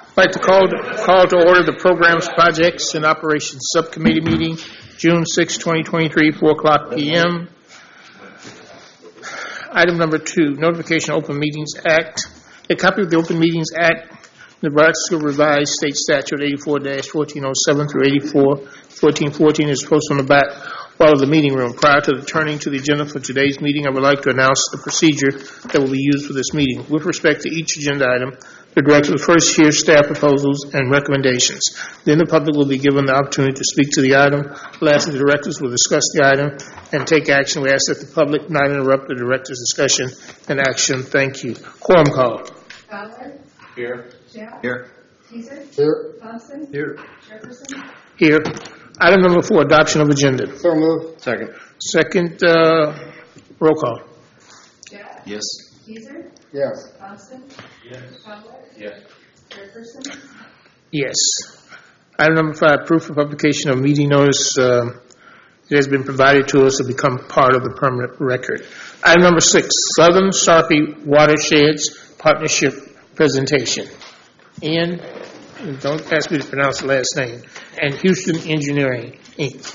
I'd like to call to order the Programs, Projects, and Operations Subcommittee meeting, June 6, 2023, 4 o'clock p.m. Item number 2, notification of Open Meetings Act. A copy of the Open Meetings Act, Nebraska Revised State Statute 84-1407 through 84-1414 is posted on the back wall of the meeting room. Prior to turning to the agenda for today's meeting, I would like to announce the procedure that will be used for this meeting. With respect to each agenda item, the director will first hear staff proposals and recommendations. Then the public will be given the opportunity to speak to the item. Lastly, the directors will discuss the item and take action. We ask that the public not interrupt the director's discussion and action. Thank you. Quorum call. Fowler? Here. Schaff? Here. Teaser? Here. Thompson? Here. Jefferson? Here. Item number 4, adoption of agenda. So moved. Second. Second, roll call. Schaff? Yes. Teaser? Yes. Thompson? Yes. Fowler? Yes. Jefferson? Yes. Item number 5, proof of publication of meeting notice. It has been provided to us to become part of the permanent record. Item number 6, Southern Sarpy Watersheds Partnership presentation. Ian, don't ask me to pronounce the last name, and Houston Engineering, Inc.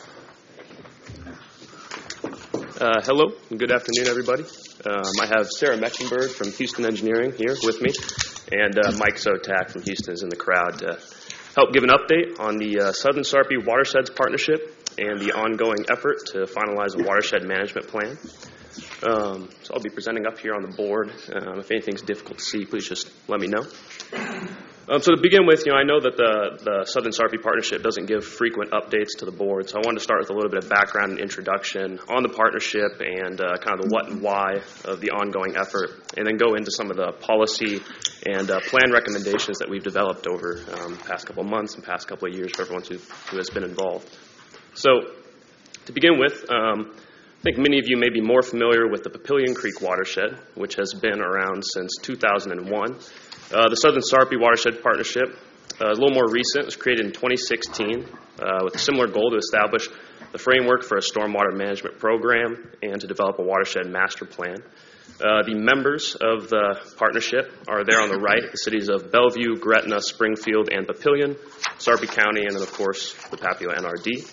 Hello, and good afternoon, everybody. I have Sarah Mecklenburg from Houston Engineering here with me, and Mike Sotak from Houston is in the crowd to help give an update on the Southern Sarpy Watersheds Partnership and the ongoing effort to finalize a watershed management plan. So I'll be presenting up here on the board. If anything's difficult to see, please just let me know. So to begin with, I know that the Southern Sarpy Partnership doesn't give frequent updates to the board, so I wanted to start with a little bit of background and introduction on the partnership and kind of the what and why of the ongoing effort, and then go into some of the policy and plan recommendations that we've developed over the past couple of months and past couple of years for everyone who has been involved. So to begin with, I think many of you may be more familiar with the Papillion Creek watershed, which has been around since 2001. The Southern Sarpy Watershed Partnership is a little more recent. It was created in 2016 with a similar goal to establish the framework for a stormwater management program and to develop a watershed master plan. The members of the partnership are there on the right, the cities of Bellevue, Gretna, Springfield, and Papillion, Sarpy County, and then, of course, the Papio NRD.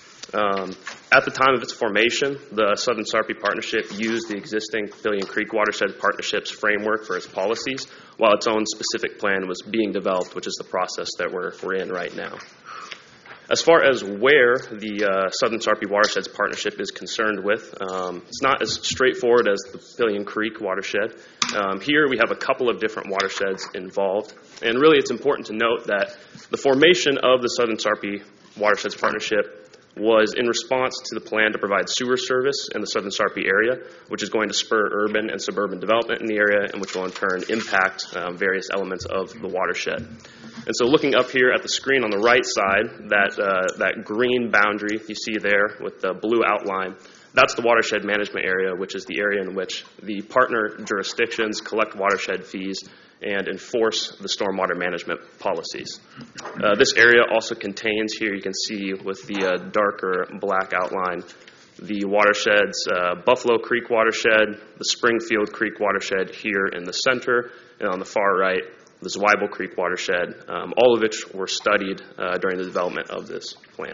At the time of its formation, the Southern Sarpy Partnership used the existing Papillion Creek Watershed Partnerships framework for its policies, while its own specific plan was being developed, which is the process that we're in right now. As far as where the Southern Sarpy Watersheds Partnership is concerned with, it's not as straightforward as the Papillion Creek watershed. Here we have a couple of different watersheds involved, and really it's important to note that the formation of the Southern Sarpy Watersheds Partnership was in response to the plan to provide sewer service in the Southern Sarpy area, which is going to spur urban and suburban development in the area, and which will in turn impact various elements of the watershed. And so looking up here at the screen on the right side, that green boundary you see there with the blue outline, that's the watershed management area, which is the area in which the partner jurisdictions collect watershed fees and enforce the stormwater management policies. This area also contains, here you can see with the darker black outline, the watersheds, Buffalo Creek watershed, the Springfield Creek watershed here in the center, and on the far right, the Zweibel Creek watershed, all of which were studied during the development of this plan.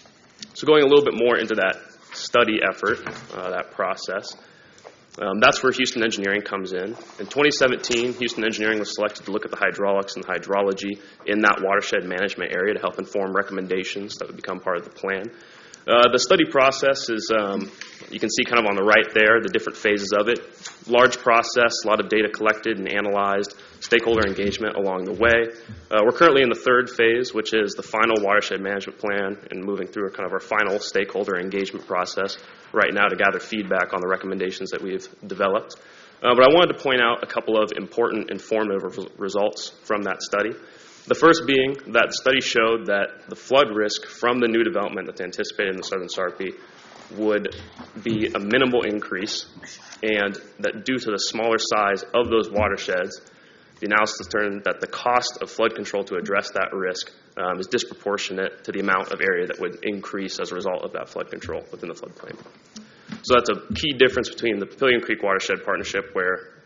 So going a little bit more into that study effort, that process, that's where Houston Engineering comes in. In 2017, Houston Engineering was selected to look at the hydraulics and hydrology in that watershed management area to help inform recommendations that would become part of the plan. The study process is, you can see kind of on the right there, the different phases of it. Large process, a lot of data collected and analyzed, stakeholder engagement along the way. We're currently in the third phase, which is the final watershed management plan, and moving through kind of our final stakeholder engagement process right now to gather feedback on the recommendations that we've developed. But I wanted to point out a couple of important informative results from that study. The first being that the study showed that the flood risk from the new development that's anticipated in the Southern Sarpy would be a minimal increase, and that due to the smaller size of those watersheds, the analysis determined that the cost of flood control to address that risk is disproportionate to the amount of area that would increase as a result of that flood control within the floodplain. So that's a key difference between the Papillion Creek Watershed Partnership, where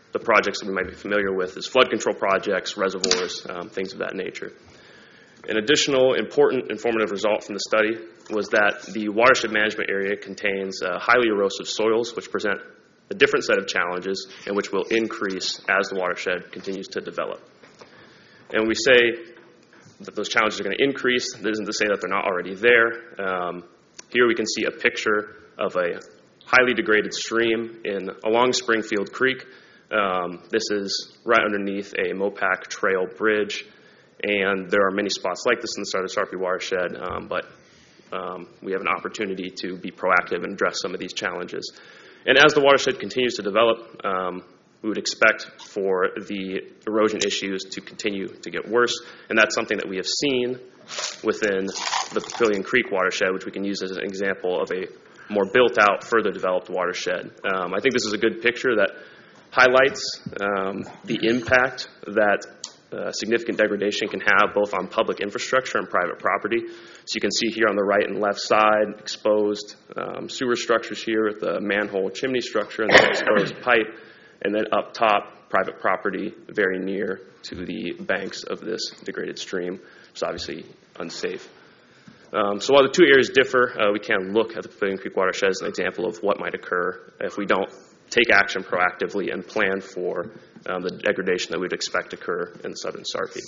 the projects that we might be familiar with as flood control projects, reservoirs, things of that nature. An additional important informative result from the study was that the watershed management area contains highly erosive soils, which present a different set of challenges and which will increase as the watershed continues to develop. And when we say that those challenges are going to increase, that isn't to say that they're not already there. Here we can see a picture of a highly degraded stream along Springfield Creek. This is right underneath a Mopac Trail bridge, and there are many spots like this in the Southern Sarpy watershed, but we have an opportunity to be proactive and address some of these challenges. And as the watershed continues to develop, we would expect for the erosion issues to continue to get worse, and that's something that we have seen within the Papillion Creek watershed, which we can use as an example of a more built-out, further developed watershed. I think this is a good picture that highlights the impact that significant degradation can have both on public infrastructure and private property. So you can see here on the right and left side exposed sewer structures here with the manhole chimney structure and the exposed pipe, and then up top, private property very near to the banks of this degraded stream, which is obviously unsafe. So while the two areas differ, we can look at the Papillion Creek watershed as an example of what might occur if we don't take action proactively and plan for the degradation that we'd expect to occur in the Southern Sarpy.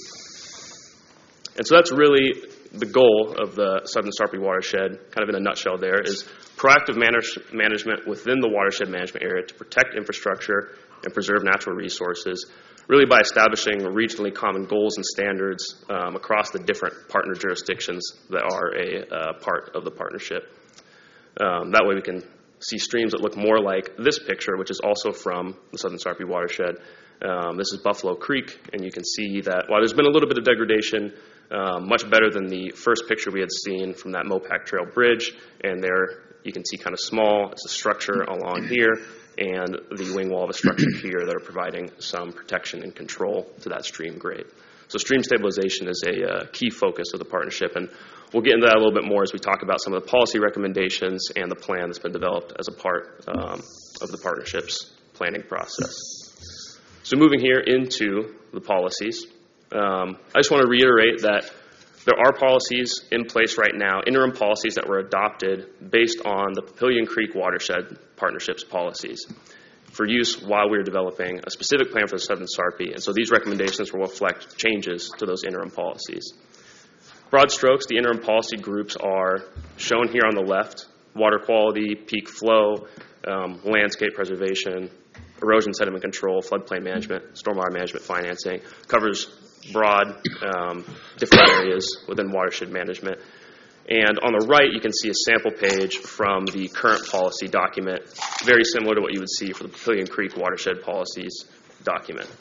And so that's really the goal of the Southern Sarpy watershed, kind of in a nutshell there, is proactive management within the watershed management area to protect infrastructure and preserve natural resources, really by establishing regionally common goals and standards across the different partner jurisdictions that are a part of the partnership. That way we can see streams that look more like this picture, which is also from the Southern Sarpy watershed. This is Buffalo Creek, and you can see that while there's been a little bit of degradation, much better than the first picture we had seen from that Mopac Trail bridge, and there you can see kind of small, it's a structure along here, and the wing wall of a structure here that are providing some protection and control to that stream grade. So stream stabilization is a key focus of the partnership, and we'll get into that a little bit more as we talk about some of the policy recommendations and the plan that's been developed as a part of the partnership's planning process. So moving here into the policies, I just want to reiterate that there are policies in place right now, interim policies that were adopted based on the Papillion Creek Watershed Partnership's policies for use while we were developing a specific plan for the Southern Sarpy, and so these recommendations will reflect changes to those interim policies. Broad strokes, the interim policy groups are shown here on the left: water quality, peak flow, landscape preservation, erosion sediment control, floodplain management, stormwater management financing. Covers broad different areas within watershed management. And on the right, you can see a sample page from the current policy document, very similar to what you would see for the Papillion Creek Watershed Policies document.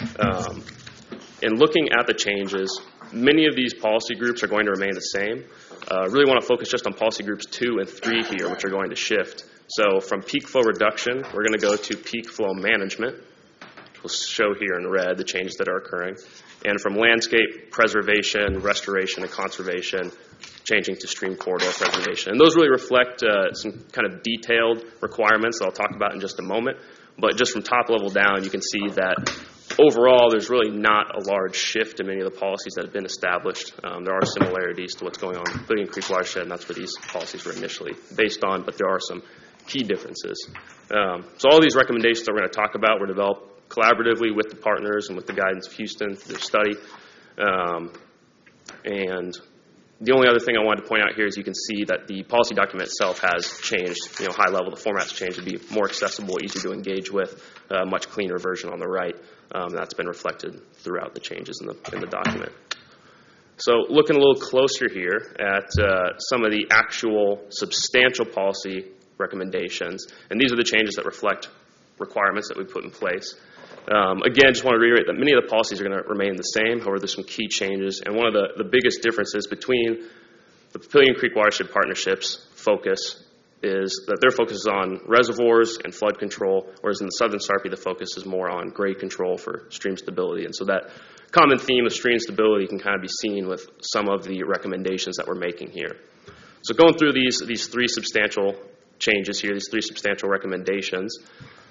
In looking at the changes, many of these policy groups are going to remain the same. Really want to focus just on policy groups 2 and 3 here, which are going to shift. So from peak flow reduction, we're going to go to peak flow management, which we'll show here in red the changes that are occurring. And from landscape preservation, restoration, and conservation, changing to stream corridor preservation. And those really reflect some kind of detailed requirements that I'll talk about in just a moment. But just from top level down, you can see that overall there's really not a large shift in many of the policies that have been established. There are similarities to what's going on in Papillion Creek Watershed, and that's where these policies were initially based on, but there are some key differences. So all these recommendations that we're going to talk about were developed collaboratively with the partners and with the guidance of Houston through their study. And the only other thing I wanted to point out here is you can see that the policy document itself has changed, high level. The format's changed to be more accessible, easier to engage with, a much cleaner version on the right. That's been reflected throughout the changes in the document. So looking a little closer here at some of the actual substantial policy recommendations, and these are the changes that reflect requirements that we put in place. Again, just want to reiterate that many of the policies are going to remain the same. However, there's some key changes, and one of the biggest differences between the Papillion Creek Watershed Partnership's focus is that their focus is on reservoirs and flood control, whereas in the Southern Sarpy, the focus is more on grade control for stream stability. And so that common theme of stream stability can kind of be seen with some of the recommendations that we're making here. So going through these 3 substantial changes here, these 3 substantial recommendations,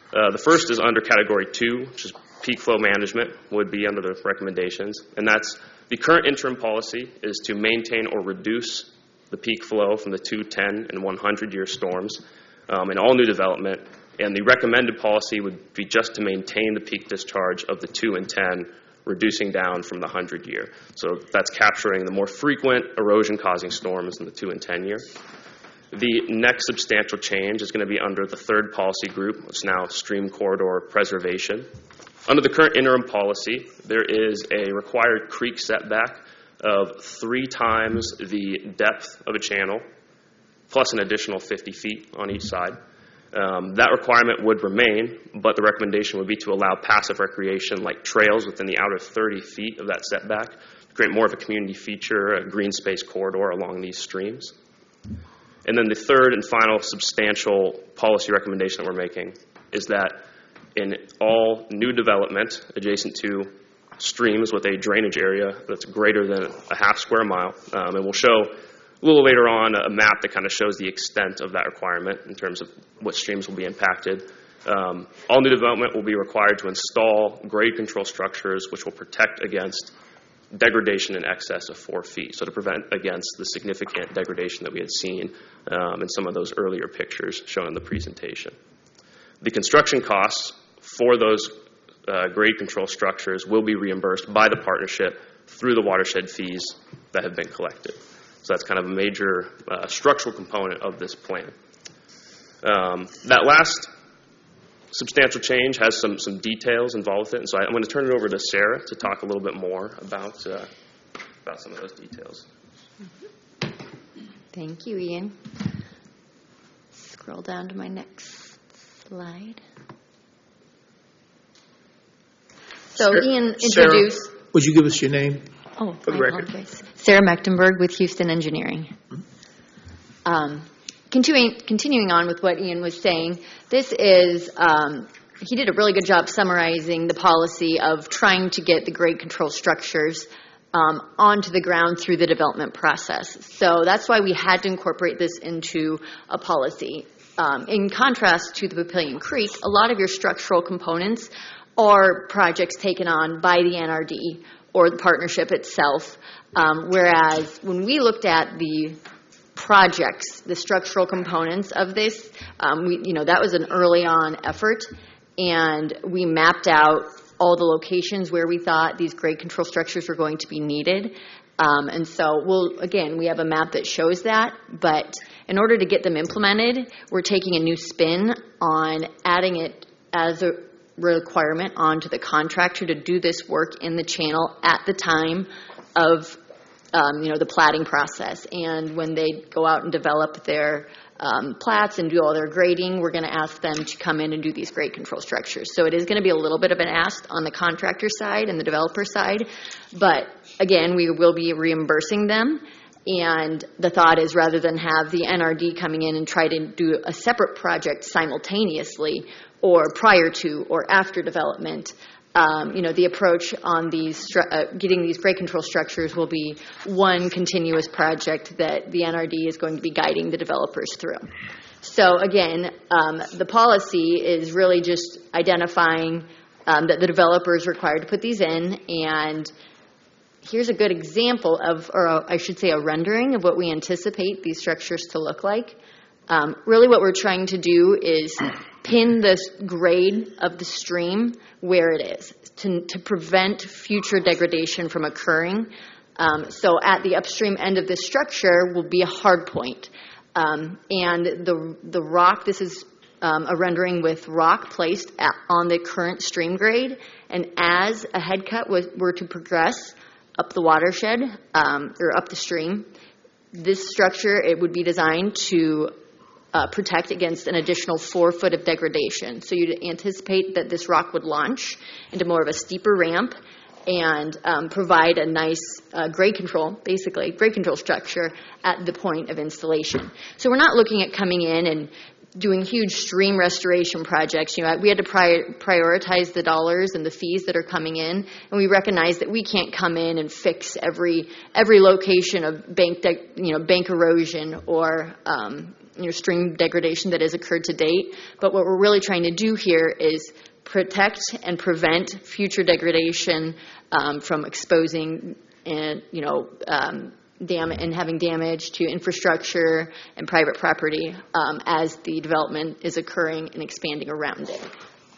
The first is under Category 2, which is peak flow management, would be under the recommendations. And that's the current interim policy is to maintain or reduce the peak flow from the 2, 10, and 100-year storms in all new development. And the recommended policy would be just to maintain the peak discharge of the 2 and 10, reducing down from the 100-year. So that's capturing the more frequent erosion-causing storms in the 2 and 10-year. The next substantial change is going to be under the third policy group. It's now stream corridor preservation. Under the current interim policy, there is a required creek setback of 3 times the depth of a channel, plus an additional 50 feet on each side. That requirement would remain, but the recommendation would be to allow passive recreation like trails within the outer 30 feet of that setback, to create more of a community feature, a green space corridor along these streams. And then the third and final substantial policy recommendation that we're making is that in all new development adjacent to streams with a drainage area that's greater than a half square mile, and we'll show a little later on a map that kind of shows the extent of that requirement in terms of what streams will be impacted. All new development will be required to install grade control structures which will protect against degradation in excess of 4 feet, so to prevent against the significant degradation that we had seen in some of those earlier pictures shown in the presentation. The construction costs for those grade control structures will be reimbursed by the partnership through the watershed fees that have been collected. So that's kind of a major structural component of this plan. That last substantial change has some details involved with it, and so I'm going to turn it over to Sarah to talk a little bit more about some of those details. Thank you, Ian. Scroll down to my next slide. So Ian introduced... Sarah, would you give us your name? Oh, for the I record. apologize. Sarah Mechtenberg with Houston Engineering. Continuing on with what Ian was saying, this is, he did a really good job summarizing the policy of trying to get the grade control structures onto the ground through the development process. So that's why we had to incorporate this into a policy. In contrast to the Papillion Creek, a lot of your structural components are projects taken on by the NRD or the partnership itself, whereas when we looked at the projects, the structural components of this, that was an early on effort, and we mapped out all the locations where we thought these grade control structures were going to be needed. And so we have a map that shows that, but in order to get them implemented, we're taking a new spin on adding it as a requirement onto the contractor to do this work in the channel at the time of the platting process. And when they go out and develop their plats and do all their grading, we're going to ask them to come in and do these grade control structures. So it is going to be a little bit of an ask on the contractor side and the developer side, but again, we will be reimbursing them. And the thought is, rather than have the NRD coming in and try to do a separate project simultaneously or prior to or after development, the approach on these getting these grade control structures will be one continuous project that the NRD is going to be guiding the developers through. So again, the policy is really just identifying that the developer is required to put these in, and here's a good example of, or I should say a rendering of what we anticipate these structures to look like. Really what we're trying to do is pin the grade of the stream where it is to prevent future degradation from occurring. So at the upstream end of this structure will be a hard point. And the rock, this is a rendering with rock placed on the current stream grade. And as a head cut were to progress up the watershed or up the stream, this structure, it would be designed to protect against an additional 4 foot of degradation. So you'd anticipate that this rock would launch into more of a steeper ramp and provide a nice grade control structure at the point of installation. So we're not looking at coming in and doing huge stream restoration projects. We had to prioritize the dollars and the fees that are coming in, and we recognize that we can't come in and fix every location of bank erosion or stream degradation that has occurred to date. But what we're really trying to do here is protect and prevent future degradation from exposing and and having damage to infrastructure and private property as the development is occurring and expanding around it.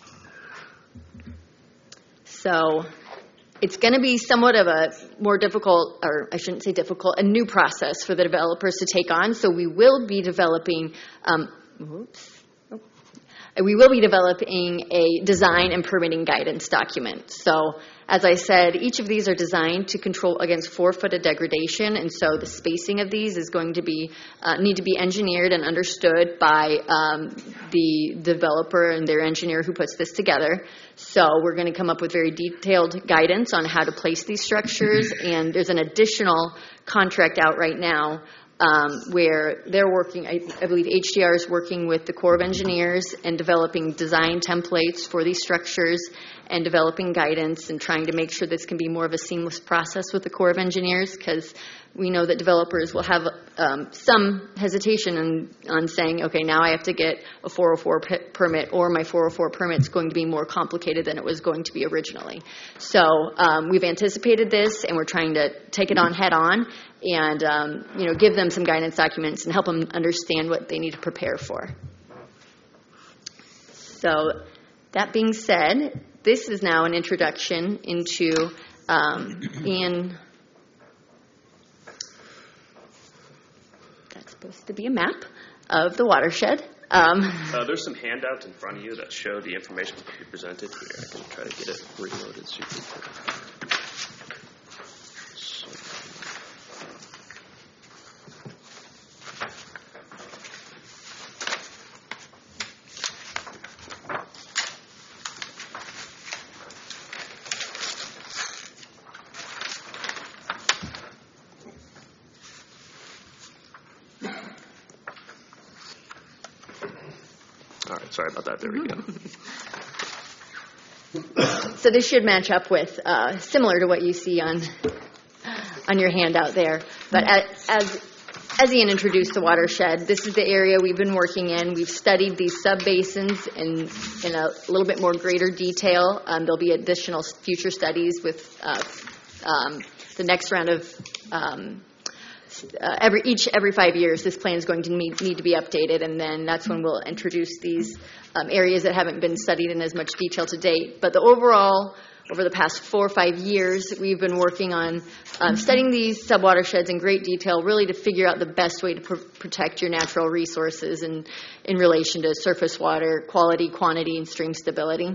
So it's going to be somewhat of a more difficult, or I shouldn't say difficult, a new process for the developers to take on. So we will be developing, a design and permitting guidance document. So as I said, each of these are designed to control against 4 foot of degradation, and so the spacing of these is going to be need to be engineered and understood by the developer and their engineer who puts this together. So we're going to come up with very detailed guidance on how to place these structures, and there's an additional contract out right now where they're working, I believe HDR is working with the Corps of Engineers and developing design templates for these structures and developing guidance and trying to make sure this can be more of a seamless process with the Corps of Engineers, because we know that developers will have some hesitation on saying, okay, now I have to get a 404 permit, or my 404 permit is going to be more complicated than it was going to be originally. So we've anticipated this, and we're trying to take it on head on and give them some guidance documents and help them understand what they need to prepare for. So that being said, this is now an introduction into Ian. That's supposed to be a map of the watershed. There's some handouts in front of you that show the information that you presented here. I can try to get it reloaded so you can Sorry about that. There we go. So this should match up with similar to what you see on your handout there. But as Ian introduced the watershed, this is the area we've been working in. We've studied these sub-basins in a little bit more greater detail. There'll be additional future studies with the next round of every 5 years, this plan is going to need to be updated, and then that's when we'll introduce these areas that haven't been studied in as much detail to date. But the overall, over the past 4 or 5 years, we've been working on studying these subwatersheds in great detail, really to figure out the best way to protect your natural resources in relation to surface water quality, quantity, and stream stability.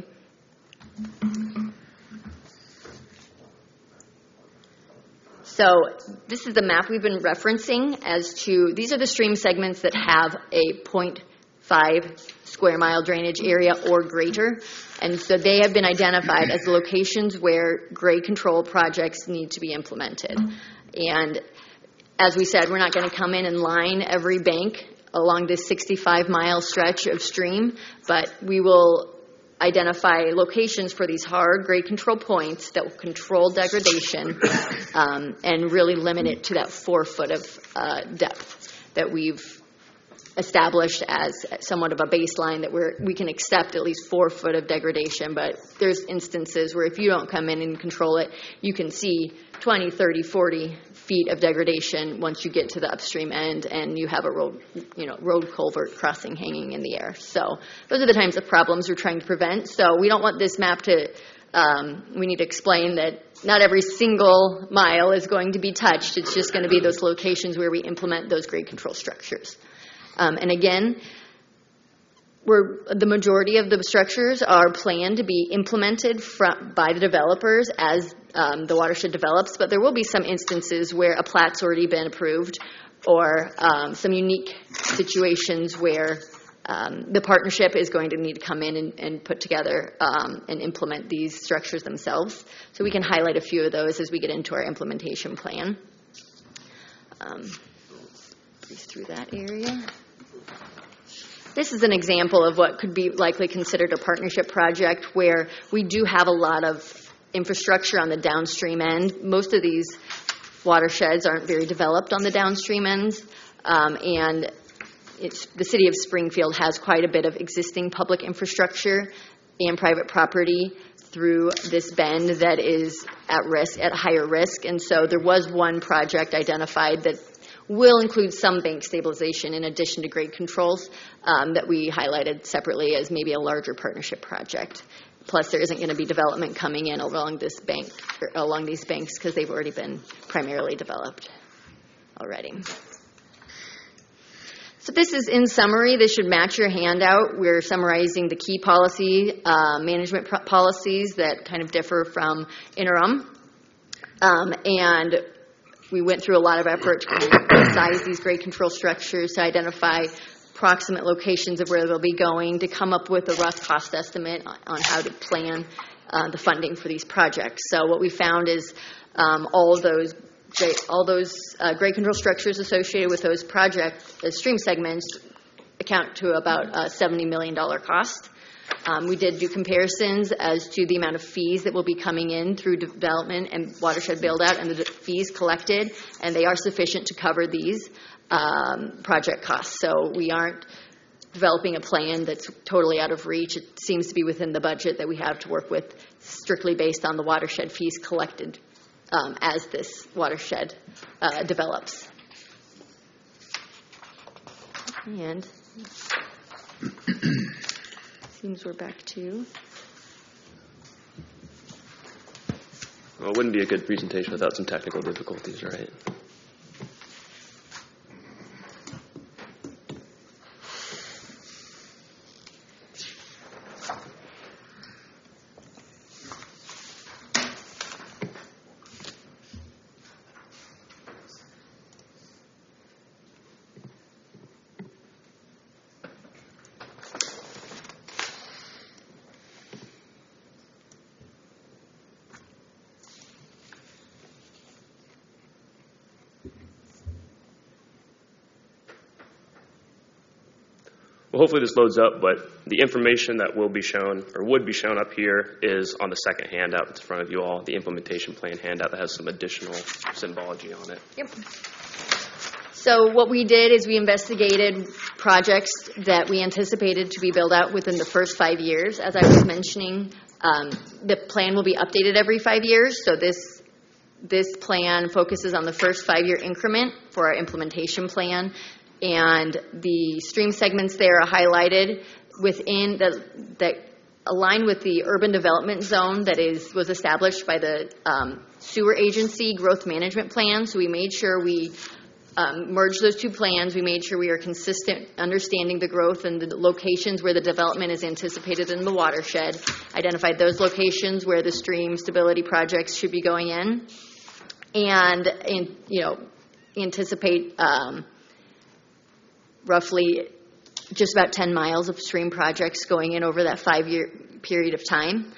So this is the map we've been referencing as to, these are the stream segments that have a 0.5 square mile drainage area or greater. And so they have been identified as the locations where grade control projects need to be implemented. And as we said, we're not going to come in and line every bank along this 65-mile stretch of stream, but we will identify locations for these hard grade control points that will control degradation and really limit it to that 4 foot of depth that we've established as somewhat of a baseline that we can accept at least 4 foot of degradation. But there's instances where if you don't come in and control it, you can see 20, 30, 40 feet of degradation once you get to the upstream end and you have a road culvert crossing hanging in the air. So those are the types of problems we're trying to prevent. So we don't want this map to, we need to explain that not every single mile is going to be touched. It's just going to be those locations where we implement those grade control structures. And again, the majority of the structures are planned to be implemented by the developers as the watershed develops, but there will be some instances where a plat's already been approved or some unique situations where the partnership is going to need to come in and put together and implement these structures themselves. So we can highlight a few of those as we get into our implementation plan. Breeze through that area. This is an example of what could be likely considered a partnership project where we do have a lot of infrastructure on the downstream end. Most of these watersheds aren't very developed on the downstream ends, and the city of Springfield has quite a bit of existing public infrastructure and private property through this bend that is at higher risk. And so there was one project identified that will include some bank stabilization in addition to grade controls that we highlighted separately as maybe a larger partnership project. Plus, there isn't going to be development coming in along these banks because they've already been primarily developed already. So this is in summary. This should match your handout. We're summarizing the key policy, management policies that kind of differ from interim. And we went through a lot of effort to kind of size these grade control structures, to identify approximate locations of where they'll be going, to come up with a rough cost estimate on how to plan the funding for these projects. So what we found is all those grade control structures associated with those stream segments account to about a $70 million cost. We did do comparisons as to the amount of fees that will be coming in through development and watershed build-out and the fees collected, and they are sufficient to cover these project costs. So we aren't developing a plan that's totally out of reach. It seems to be within the budget that we have to work with, strictly based on the watershed fees collected as this watershed develops. And seems we're back to. Well, it wouldn't be a good presentation without some technical difficulties, right? Well, hopefully this loads up, but the information that will be shown or would be shown up here is on the second handout that's in front of you all, the implementation plan handout that has some additional symbology on it. Yep. So what we did is we investigated projects that we anticipated to be built out within the first 5 years. As I was mentioning, the plan will be updated every 5 years. So this plan focuses on the first 5-year increment for our implementation plan. And the stream segments there are highlighted within that align with the urban development zone that was established by the sewer agency growth management plan. So we made sure we merged those two plans. We made sure we are consistent understanding the growth and the locations where the development is anticipated in the watershed, identified those locations where the stream stability projects should be going in, and anticipate roughly just about 10 miles of stream projects going in over that 5-year period of time.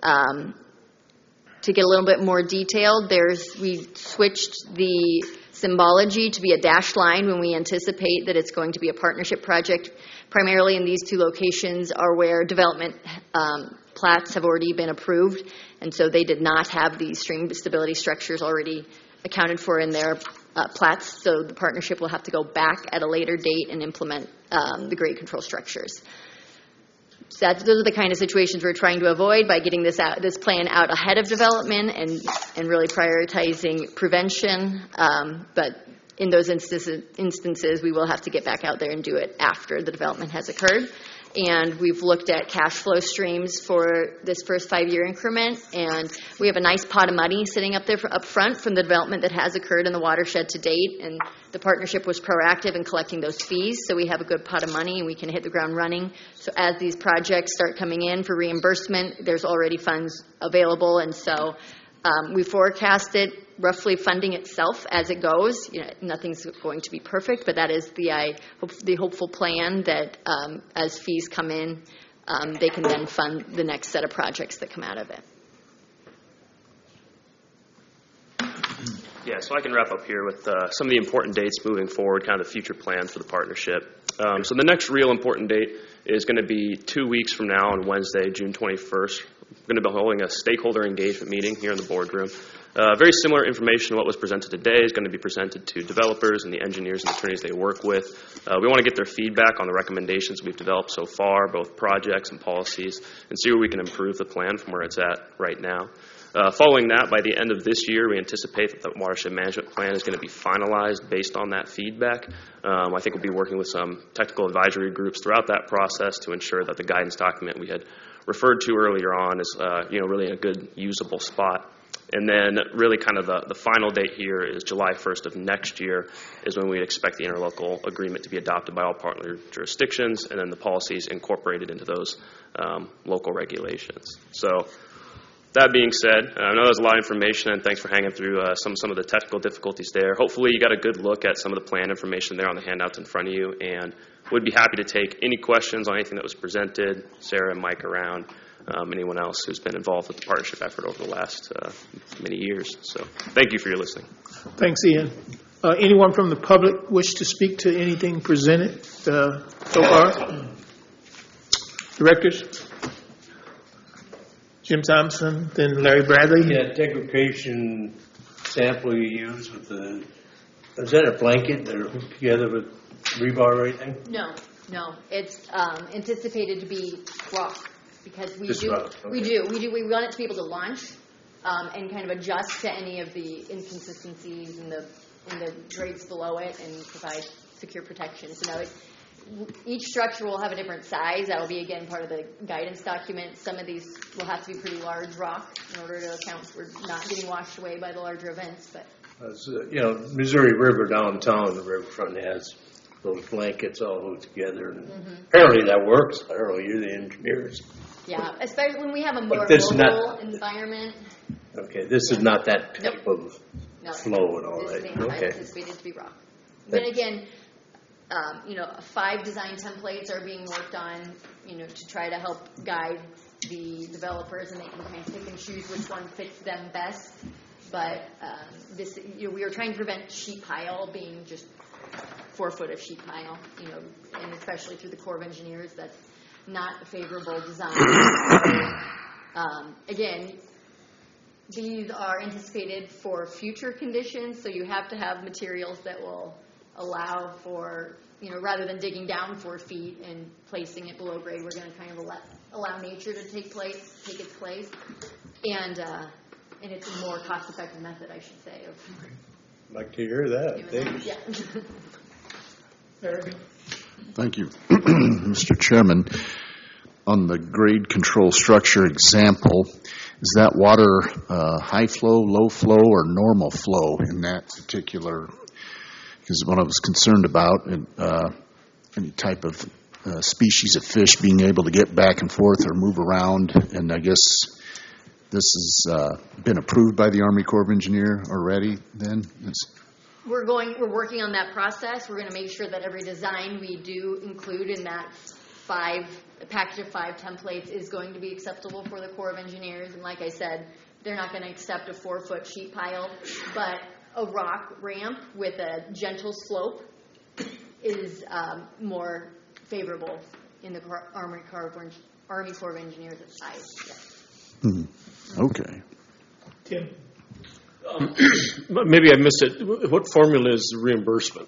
To get a little bit more detailed, we switched the symbology to be a dashed line when we anticipate that it's going to be a partnership project. Primarily in these two locations are where development plats have already been approved, and so they did not have these stream stability structures already accounted for in their plats, so the partnership will have to go back at a later date and implement the grade control structures. So those are the kind of situations we're trying to avoid by getting this plan out ahead of development and really prioritizing prevention. But in those instances, we will have to get back out there and do it after the development has occurred. And we've looked at cash flow streams for this first 5-year increment, and we have a nice pot of money sitting up there up front from the development that has occurred in the watershed to date, and the partnership was proactive in collecting those fees, so we have a good pot of money and we can hit the ground running. So as these projects start coming in for reimbursement, there's already funds available, and so we forecasted roughly funding itself as it goes. Nothing's going to be perfect, but that is the hopeful plan that as fees come in, they can then fund the next set of projects that come out of it. Yeah, so I can wrap up here with some of the important dates moving forward, kind of the future plans for the partnership. So the next real important date is going to be 2 weeks from now on Wednesday, June 21st. We're going to be holding a stakeholder engagement meeting here in the boardroom. Very similar information to what was presented today is going to be presented to developers and the engineers and attorneys they work with. We want to get their feedback on the recommendations we've developed so far, both projects and policies, and see where we can improve the plan from where it's at right now. Following that, by the end of this year, we anticipate that the watershed management plan is going to be finalized based on that feedback. I think we'll be working with some technical advisory groups throughout that process to ensure that the guidance document we had referred to earlier on is really a good usable spot. And then really kind of the final date here is July 1st of next year is when we expect the interlocal agreement to be adopted by all partner jurisdictions, and then the policies incorporated into those local regulations. So that being said, I know there's a lot of information, and thanks for hanging through some of the technical difficulties there. Hopefully you got a good look at some of the plan information there on the handouts in front of you, and would be happy to take any questions on anything that was presented. Sarah and Mike around. Anyone else who's been involved with the partnership effort over the last many years. So thank you for your listening. Thanks, Ian. Anyone from the public wish to speak to anything presented so far? Directors? Jim Thompson, then Larry Bradley. Yeah, degradation sample you use with is that a blanket that are hooked together with rebar or anything? No. It's anticipated to be rock. Because we Just do, rock, okay. we want it to be able to launch and kind of adjust to any of the inconsistencies in the grades below it and provide secure protection. So now each structure will have a different size. That will be again part of the guidance document. Some of these will have to be pretty large rock in order to account for not getting washed away by the larger events. But Missouri River downtown, the riverfront has those blankets all hooked together, and apparently that works. I don't know, you're the engineers. yeah, especially when we have a more this is mobile environment. Okay, this is not that type of No, flow and all this that. is Okay. anticipated to be rock. But again, 5 design templates are being worked on, to try to help guide the developers, and they can kind of pick and choose which one fits them best. But we are trying to prevent sheet pile being just 4 foot of sheet pile, and especially through the Corps of Engineers, that's not a favorable design. Again, these are anticipated for future conditions, so you have to have materials that will allow for, rather than digging down 4 feet and placing it below grade, we're going to kind of allow nature to take its place, and it's a more cost-effective method, I should say. I'd like to hear that. Thanks. Yeah. Thank you, Mr. Chairman. On the grade control structure example, is that water high flow, low flow, or normal flow in that particular? Because what I was concerned about, any type of species of fish being able to get back and forth or move around, and I guess this has been approved by the Army Corps of Engineers already. Then We're working on that process. We're going to make sure that every design we do include in that package of 5 templates is going to be acceptable for the Corps of Engineers. And like I said, they're not going to accept a 4-foot sheet pile, but a rock ramp with a gentle slope is more favorable in the Army Corps of Engineers at size. Yes. Okay. Tim? Maybe I missed it. What formula is the reimbursement?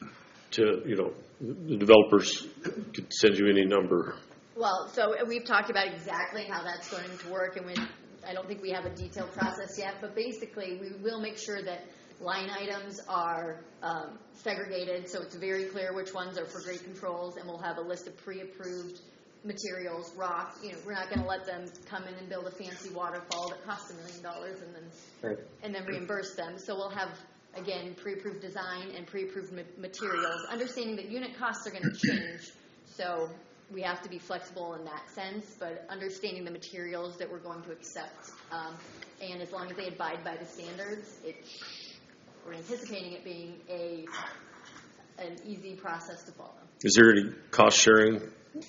The developers could send you any number. Well, so we've talked about exactly how that's going to work, and I don't think we have a detailed process yet, but basically we will make sure that line items are segregated, so it's very clear which ones are for grade controls, and we'll have a list of pre-approved materials, rock. We're not going to let them come in and build a fancy waterfall that costs $1 million and then reimburse them. So we'll have, again, pre-approved design and pre-approved materials, understanding that unit costs are going to change. So we have to be flexible in that sense, but understanding the materials that we're going to accept, and as long as they abide by the standards, we're anticipating it being an easy process to follow. Is there any cost sharing?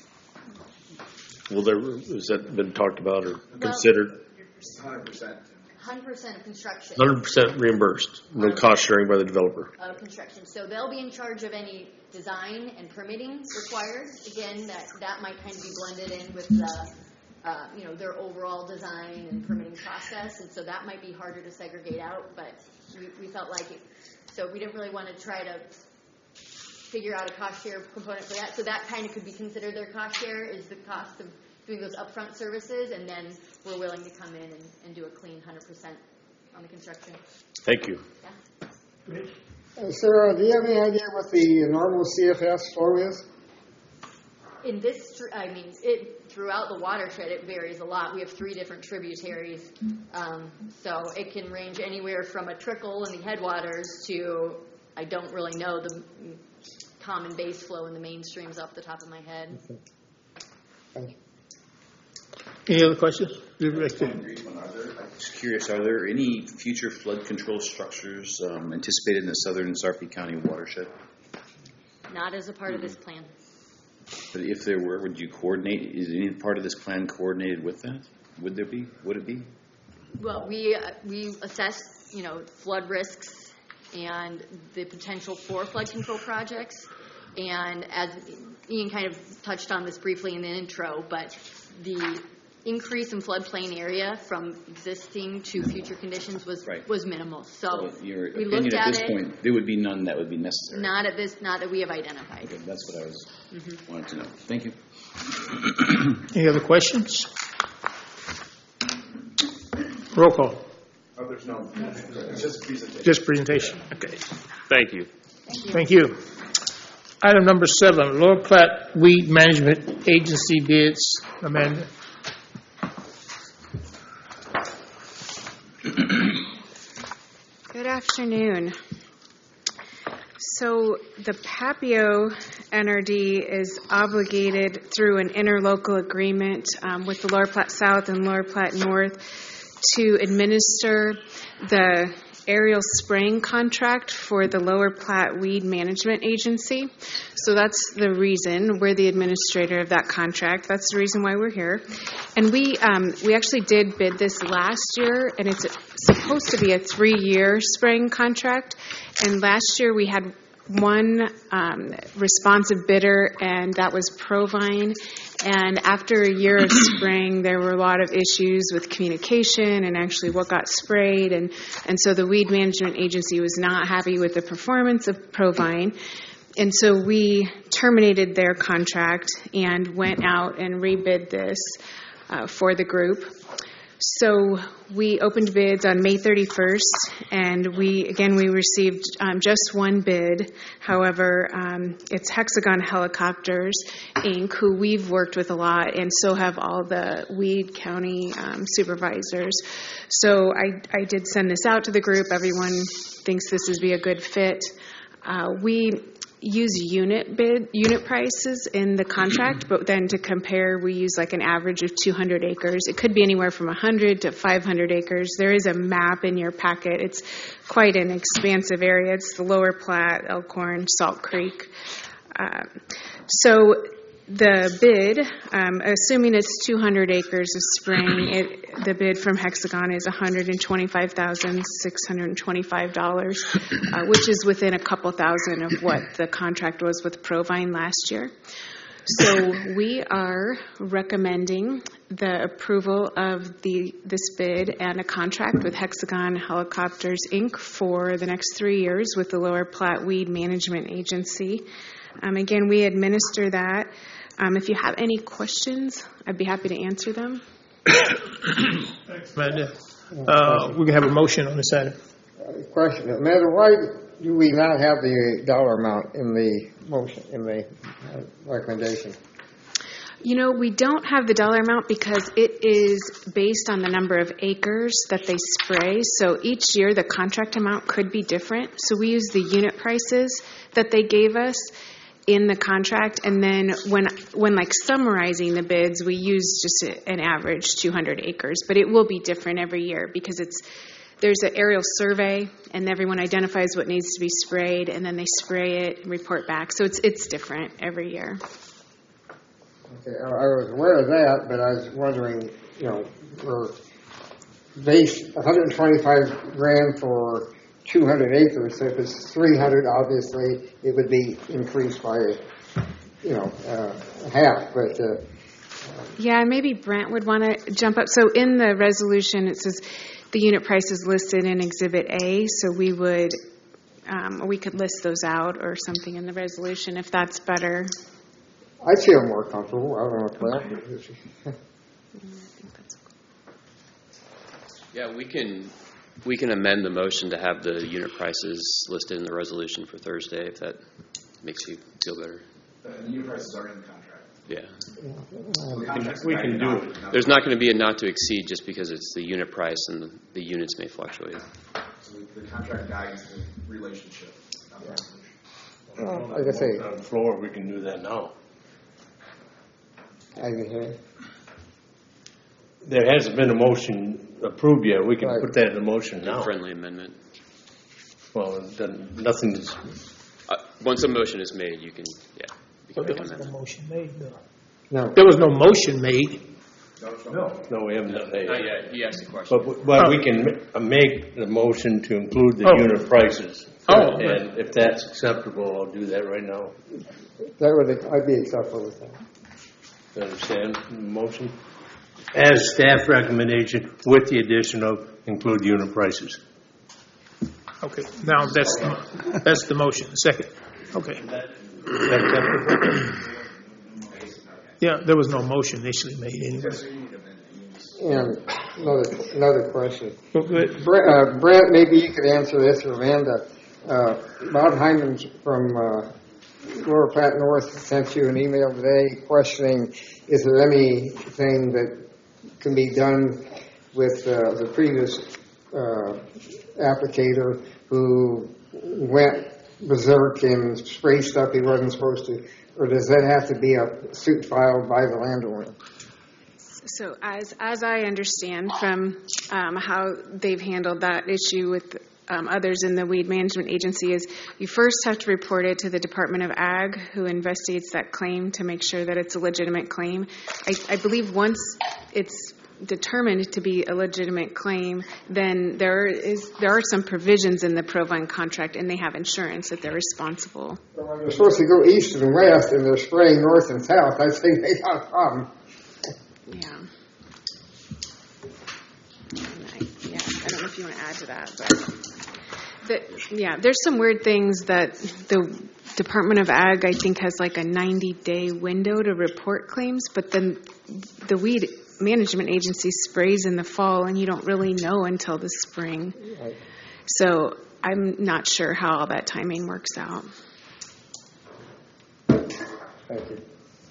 Has that been talked about or considered? 100%. 100% of construction. 100% reimbursed. No cost sharing by the developer. Of construction. So they'll be in charge of any design and permitting required. Again, that might kind of be blended in with their overall design and permitting process, and so that might be harder to segregate out, but we felt like it, so we didn't really want to try to figure out a cost share component for that. So that kind of could be considered their cost share, is the cost of doing those upfront services, and then we're willing to come in and do a clean 100% on the construction. Thank you. Yeah. Sarah, do you have any idea what the normal CFS flow is? In this, throughout the watershed, it varies a lot. We have 3 different tributaries, so it can range anywhere from a trickle in the headwaters to, I don't really know the common base flow in the main streams off the top of my head. Okay. Thank you. Any other questions? I'm just curious, are there any future flood control structures anticipated in the southern Sarpy County watershed? Not as a part of this plan. But if there were, would you coordinate? Is any part of this plan coordinated with that? Would there be? Would it be? Well, we assess, flood risks and the potential for flood control projects. And as Ian kind of touched on this briefly in the intro, but the increase in floodplain area from existing to future conditions was minimal. So your we opinion looked at at this it. point, there would be none that would be necessary. Not that we have identified. Okay, that's what I was wanted to know. Thank you. Any other questions? Roll call. Oh, there's no, just presentation. Just presentation. Okay. Thank you. Thank you. Item number 7, Lower Platte Weed Management Agency bids. Amanda. Good afternoon. So the Papio NRD is obligated through an interlocal agreement with the Lower Platte South and Lower Platte North to administer the aerial spraying contract for the Lower Platte Weed Management Agency. So that's the reason we're the administrator of that contract. That's the reason why we're here. And we actually did bid this last year, and it's supposed to be a 3-year spraying contract. And last year we had one responsive bidder, and that was Provine. And after a year of spraying, there were a lot of issues with communication and actually what got sprayed. And so the Weed Management Agency was not happy with the performance of Provine. And so we terminated their contract and went out and rebid this for the group. So we opened bids on May 31st, and we received just one bid. However, it's Hexagon Helicopters, Inc., who we've worked with a lot, and so have all the Weed County supervisors. So I did send this out to the group. Everyone thinks this would be a good fit. We use unit prices in the contract, but then to compare, we use like an average of 200 acres. It could be anywhere from 100 to 500 acres. There is a map in your packet. It's quite an expansive area. It's the Lower Platte, Elkhorn, Salt Creek. So the bid, assuming it's 200 acres of spraying, the bid from Hexagon is $125,625, which is within a couple thousand of what the contract was with Provine last year. So we are recommending the approval of this bid and a contract with Hexagon Helicopters, Inc. for the next 3 years with the Lower Platte Weed Management Agency. Again, we administer that. If you have any questions, I'd be happy to answer them. Thanks, Amanda. We can have a motion on this item. Question, Amanda, why do we not have the dollar amount in the motion, in the recommendation? We don't have the dollar amount because it is based on the number of acres that they spray. So each year the contract amount could be different. So we use the unit prices that they gave us in the contract, and then when like summarizing the bids, we use just an average 200 acres, but it will be different every year because there's an aerial survey, and everyone identifies what needs to be sprayed, and then they spray it and report back. So it's different every year. Okay, I was aware of that, but I was wondering, we're base $125,000 for 200 acres. So if it's 300, obviously it would be increased by, half. But Yeah, and maybe Brent would want to jump up. So in the resolution, it says the unit price is listed in Exhibit A, so we could list those out or something in the resolution if that's better. I feel more comfortable. I don't know if Brad is. Yeah, we can amend the motion to have the unit prices listed in the resolution for Thursday, if that makes you feel better. The unit prices are in the contract. Yeah. We can do it. There's not going to be a not to exceed just because it's the unit price and the units may fluctuate. So the contract guides the relationship, not the resolution. Well, like I say, On the floor, we can do that now. I can hear. There hasn't been a motion approved yet. We can Right. put that in the motion now. Friendly amendment. Well, then nothing's, Once a motion is made, you can There make an was no amendment. motion made, no. No. There was no motion made. no, we haven't done that Not yet. yet. He asked a question. But we can make the motion to include the Oh. unit prices. Oh. And if that's acceptable, I'll do that right now. I'd be acceptable with that. You understand the motion? As staff recommendation with the addition of include unit prices. Okay, now that's the motion, second. Okay. Yeah, there was no motion initially made anyway. And another question. Well, good. Brent, maybe you could answer this, or Amanda. Bob Hyman from Lower Platte North sent you an email today questioning, is there anything that can be done with the previous applicator who went berserk and sprayed stuff he wasn't supposed to, or does that have to be a suit filed by the landowner? So as I understand from how they've handled that issue with others in the weed management agency is you first have to report it to the Department of Ag, who investigates that claim to make sure that it's a legitimate claim. I believe once it's determined to be a legitimate claim, then there are some provisions in the Provine contract, and they have insurance that they're responsible. But when they're supposed to go east and west, and they're spraying north and south, I think they got a problem. Yeah. I don't know if you want to add to that, but there's some weird things that the Department of Ag, I think, has like a 90-day window to report claims, but then the weed management agency sprays in the fall, and you don't really know until the spring. Right. So I'm not sure how all that timing works out. Thank you.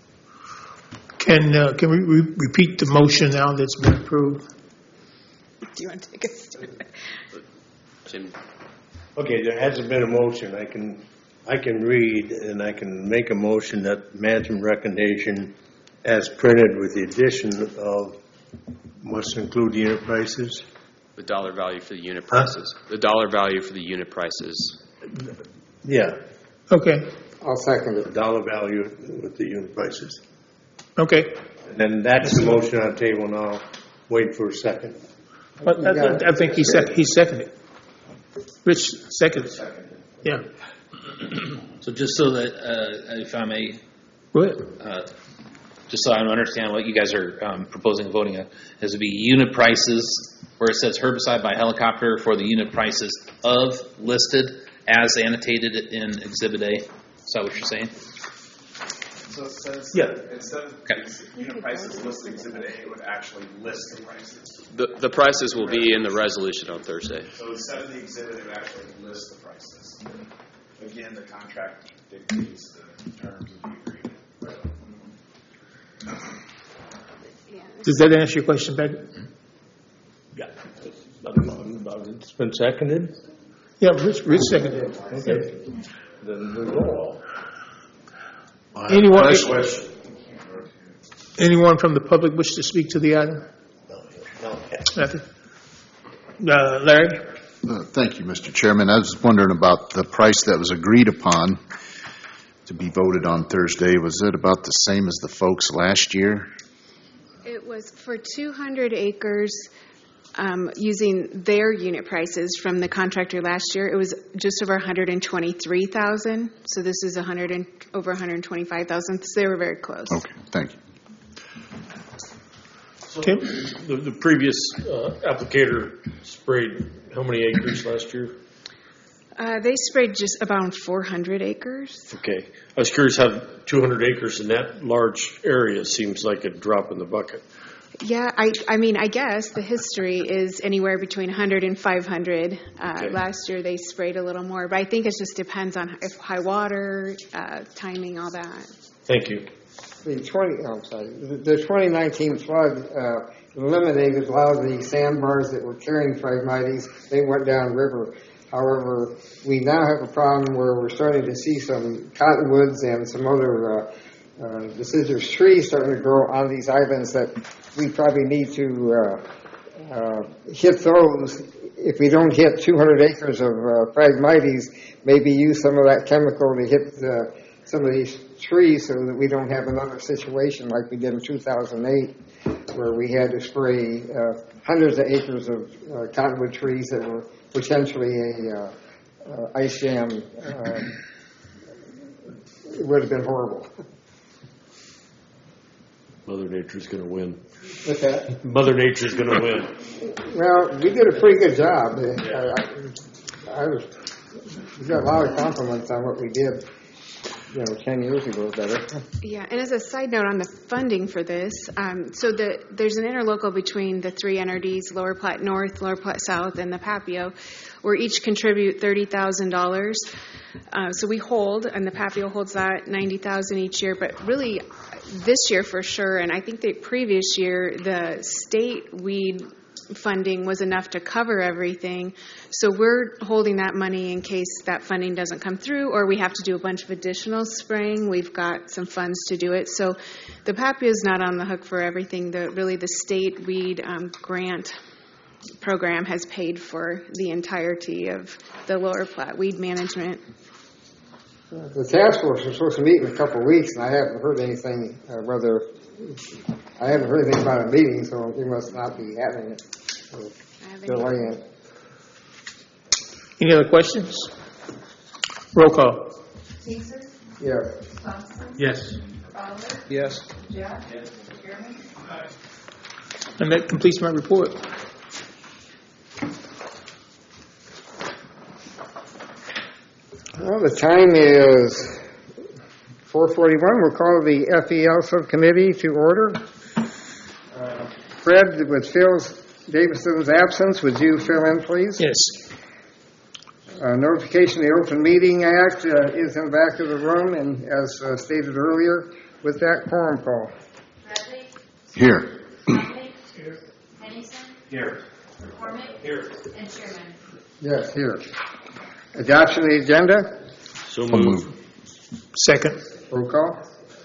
Can we repeat the motion now that's been approved? Do you want to take us through it? Jim, Okay, there hasn't been a motion. I can read and I can make a motion that management recommendation as printed with the addition of must include unit prices. the dollar value for the unit prices. The dollar value for the unit prices. Yeah, Okay, I'll second the it. dollar value with the unit prices. okay. And then that's the motion on the table now. Wait for a second. But I think he seconded. Rich seconded. Yeah. So just so that, if I may, Go ahead. just so I understand what you guys are proposing voting on, is to be unit prices where it says herbicide by helicopter for the unit prices of listed as annotated in Exhibit A. Is that what you're saying? So it says, Yeah. instead of unit prices listed Exhibit A, it would actually list the prices. The prices will be in the resolution on Thursday. So instead of the exhibit, it would actually list the prices. Again, the contract dictates the terms of the agreement. Does that answer your question, Becky? Yeah. It's been seconded? Yeah, Rich seconded. Okay. Then we'll roll. Anyone, Question. anyone from the public wish to speak to the item? No. Nothing? Larry? Thank you, Mr. Chairman. I was wondering about the price that was agreed upon to be voted on Thursday. Was it about the same as the folks last year? It was for 200 acres using their unit prices from the contractor last year. It was just over 123,000. So this is over 125,000. So they were very close. Okay, thank you. Tim? The previous applicator sprayed how many acres last year? They sprayed just about 400 acres. Okay. I was curious how 200 acres in that large area seems like a drop in the bucket. Yeah, I mean, I guess the history is anywhere between 100 and 500. Okay. Last year they sprayed a little more, but I think it just depends on if high water, timing, all that. Thank you. The 2019 flood eliminated a lot of the sandbars that were carrying Phragmites. They went downriver. However, we now have a problem where we're starting to see some cottonwoods and some other deciduous trees starting to grow on these islands that we probably need to hit those. If we don't hit 200 acres of Phragmites, maybe use some of that chemical to hit some of these trees so that we don't have another situation like we did in 2008 where we had to spray hundreds of acres of cottonwood trees that were potentially a ice jam. It would have been horrible. Mother Nature's going to win. What's that? Mother Nature's going to win. Well, we did a pretty good job. We got a lot of compliments on what we did, 10 years ago or better. Yeah, and as a side note on the funding for this, there's an interlocal between the three NRDs, Lower Platte North, Lower Platte South, and the Papio, where each contribute $30,000. So we hold, and the Papio holds that $90,000 each year. But really, this year for sure, and I think the previous year, the state weed funding was enough to cover everything. So we're holding that money in case that funding doesn't come through or we have to do a bunch of additional spraying. We've got some funds to do it. So the Papio is not on the hook for everything. The state weed grant program has paid for the entirety of the Lower Platte weed management. The task force is supposed to meet in a couple of weeks, and I haven't heard anything, about a meeting, so we must not be having it. Delaying it. Any other questions? Roll call. Teaser? Yes. Thompson? Yes. Fowler? Yes. Jeff? Yes. Chairman? And that completes my report. Well, the time is 4:41. We'll call the FEL subcommittee to order. Fred, with Phil Davison's absence, would you fill in, please? Yes. Notification of the Open Meeting Act is in the back of the room, and as stated earlier, with that, quorum call. Bradley? Here. Conley? Here. Henningsen? Here. McCormick? Here. And Chairman? Yes, here. Adoption of the agenda. So moved. Second. Roll call.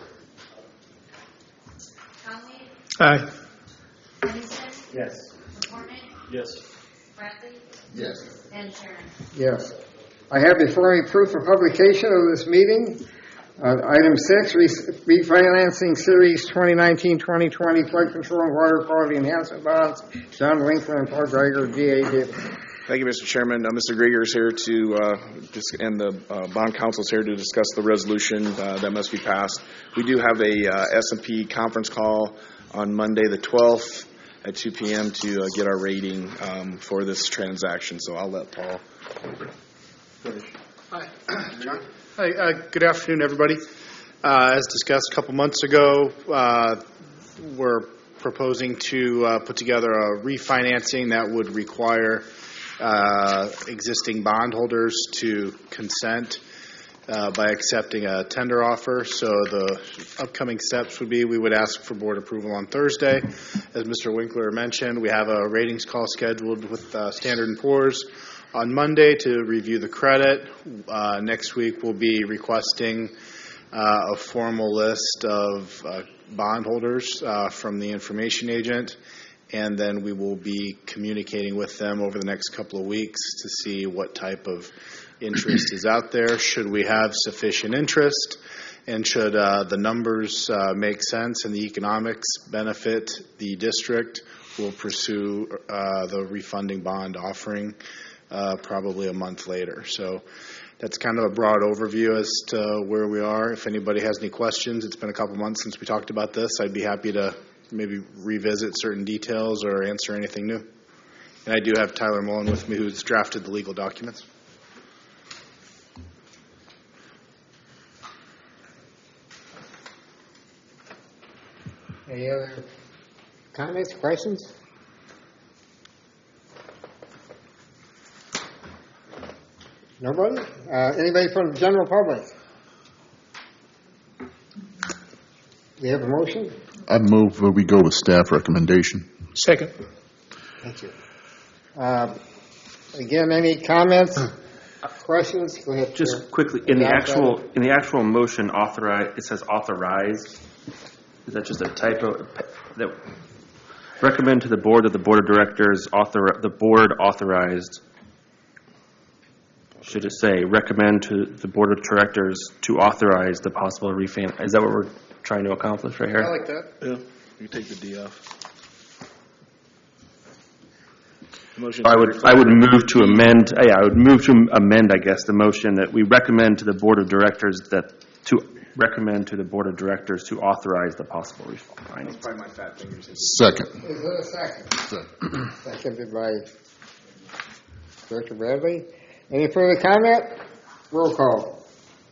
Conley? Aye. Henningsen? Yes. McCormick? Yes. Bradley? Yes. And Chairman? Yes. I have before me proof of publication of this meeting. Item 6, refinancing Series 2019-2020 flood control and water quality enhancement bonds. John Winkler and Paul Geiger, D.A. Davis. Thank you, Mr. Chairman. Mr. Grieger is here and the bond counsel is here to discuss the resolution that must be passed. We do have a S&P conference call on Monday the 12th at 2 p.m. to get our rating for this transaction. So I'll let Paul finish. Hi. Hi. Good afternoon, everybody. As discussed a couple months ago, we're proposing to put together a refinancing that would require existing bondholders to consent by accepting a tender offer. So the upcoming steps would be we would ask for board approval on Thursday. As Mr. Winkler mentioned, we have a ratings call scheduled with Standard & Poor's on Monday to review the credit. Next week we'll be requesting a formal list of bondholders from the information agent, and then we will be communicating with them over the next couple of weeks to see what type of interest is out there. Should we have sufficient interest, and should the numbers make sense and the economics benefit the district, we'll pursue the refunding bond offering probably a month later. So that's kind of a broad overview as to where we are. If anybody has any questions, it's been a couple months since we talked about this. I'd be happy to maybe revisit certain details or answer anything new. And I do have Tyler Mullen with me, who's drafted the legal documents. Any other comments, questions? Nobody? Anybody from the general public? We have a motion? I move we go with staff recommendation. Second. Thank you. Again, any comments, questions? Go ahead. Just Chair. quickly, in the actual motion, it says authorized. Is that just a typo? That recommend to the board that the board of directors the board authorized. Should it say recommend to the board of directors to authorize the possible refinance? Is that what we're trying to accomplish right here? I like that. Yeah. You take the D off. I would move to amend. I would move to amend. I guess the motion that we recommend to the board of directors to authorize the possible refinance. That's probably my fat fingers. Second. Is there a second? Seconded by Director Bradley. Any further comment? Roll call.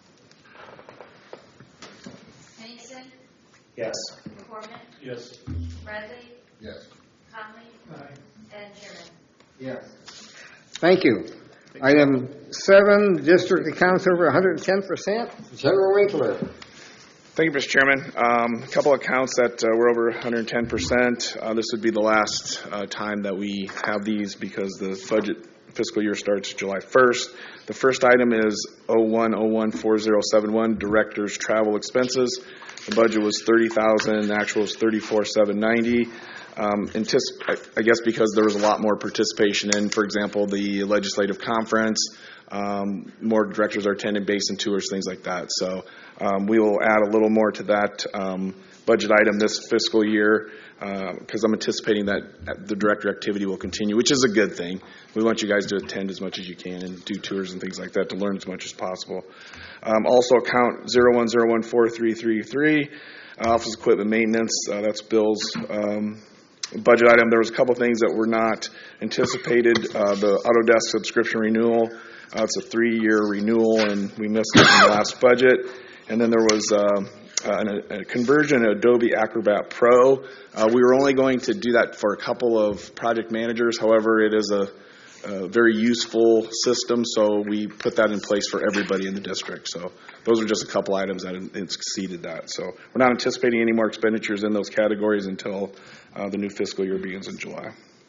Henningsen, Yes. McCormick, Yes. Bradley, Yes. Conley, and Chairman. Yes. Thank you. Item 7, District accounts over 110%. General Winkler. Thank you, Mr. Chairman. A couple accounts that were over 110%. This would be the last time that we have these because the budget fiscal year starts July 1st. The first item is 01014071, Director's Travel Expenses. The budget was $30,000, the actual was $34,790. I guess because there was a lot more participation in, for example, the legislative conference, more directors are attending basin tours, things like that. So we will add a little more to that budget item this fiscal year because I'm anticipating that the director activity will continue, which is a good thing. We want you guys to attend as much as you can and do tours and things like that to learn as much as possible. Also, account 01014333, office equipment maintenance. That's Bill's budget item. There was a couple things that were not anticipated. The Autodesk subscription renewal. It's a 3-year renewal, and we missed it in the last budget. And then there was a conversion to Adobe Acrobat Pro. We were only going to do that for a couple of project managers. However, it is a very useful system, so we put that in place for everybody in the district. So those are just a couple items that exceeded that. So we're not anticipating any more expenditures in those categories until the new fiscal year begins in July.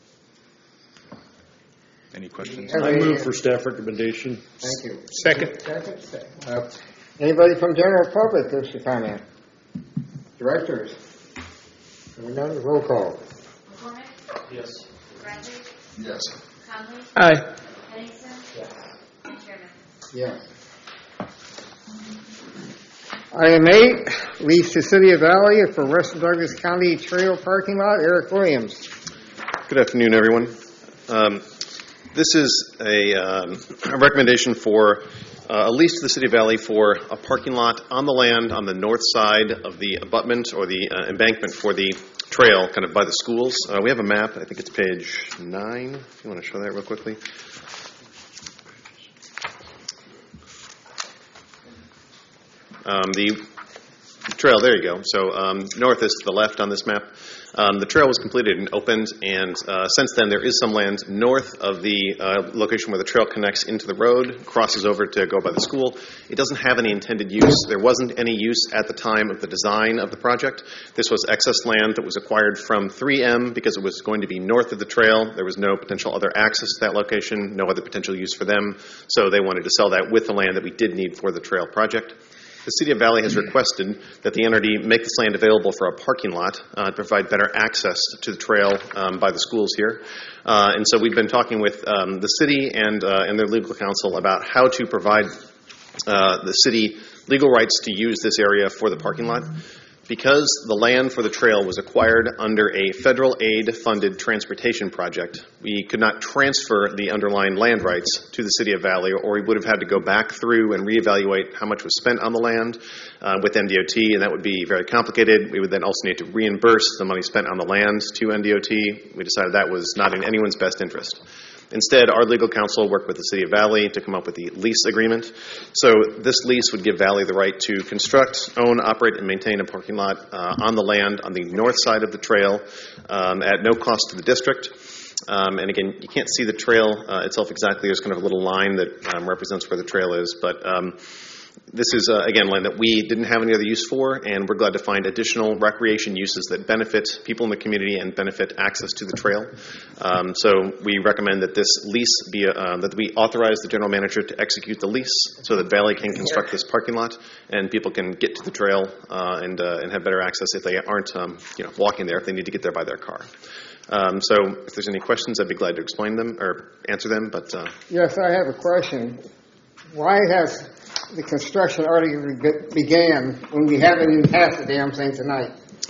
Any questions? I move for staff recommendation. Thank you. Second. Anybody from general public wish to comment? Directors? We're done. Roll call. McCormick, Yes. Bradley, Yes. Conley, Aye. Henningsen, and Chairman. Yes. Item 8, lease to City of Valley for West Douglas County Trail Parking Lot. Eric Williams. Good afternoon, everyone. This is a recommendation for a lease to the City of Valley for a parking lot on the land on the north side of the abutment or the embankment for the trail, kind of by the schools. We have a map. I think it's page 9, if you want to show that real quickly. The trail, there you go. So north is to the left on this map. The trail was completed and opened, and since then there is some land north of the location where the trail connects into the road, crosses over to go by the school. It doesn't have any intended use. There wasn't any use at the time of the design of the project. This was excess land that was acquired from 3M because it was going to be north of the trail. There was no potential other access to that location, no other potential use for them, so they wanted to sell that with the land that we did need for the trail project. The City of Valley has requested that the entity make this land available for a parking lot to provide better access to the trail by the schools here. And so we've been talking with the city and their legal counsel about how to provide the city legal rights to use this area for the parking lot. Because the land for the trail was acquired under a federal aid-funded transportation project, we could not transfer the underlying land rights to the City of Valley, or we would have had to go back through and reevaluate how much was spent on the land with NDOT, and that would be very complicated. We would then also need to reimburse the money spent on the land to NDOT. We decided that was not in anyone's best interest. Instead, our legal counsel worked with the City of Valley to come up with the lease agreement. So this lease would give Valley the right to construct, own, operate, and maintain a parking lot on the land on the north side of the trail at no cost to the district. And again, you can't see the trail itself exactly. There's kind of a little line that represents where the trail is. But this is, again, land that we didn't have any other use for, and we're glad to find additional recreation uses that benefit people in the community and benefit access to the trail. So we recommend that this lease be, that we authorize the general manager to execute the lease so that Valley can construct this parking lot and people can get to the trail and have better access if they aren't walking there, if they need to get there by their car. So if there's any questions, I'd be glad to explain them or answer them. But yes, I have a question. Why has the construction already began when we haven't even passed the damn thing tonight?